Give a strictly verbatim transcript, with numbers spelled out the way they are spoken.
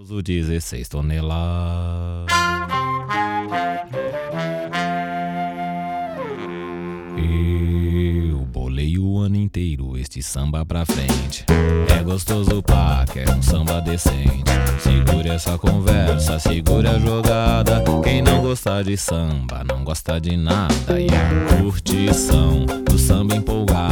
Uso dezesseis toneladas. Eu bolei o ano inteiro este samba pra frente. É gostoso pá, quer um samba decente. Segure essa conversa, segure a jogada. Quem não gostar de samba, não gosta de nada. E a curtição do samba empolgado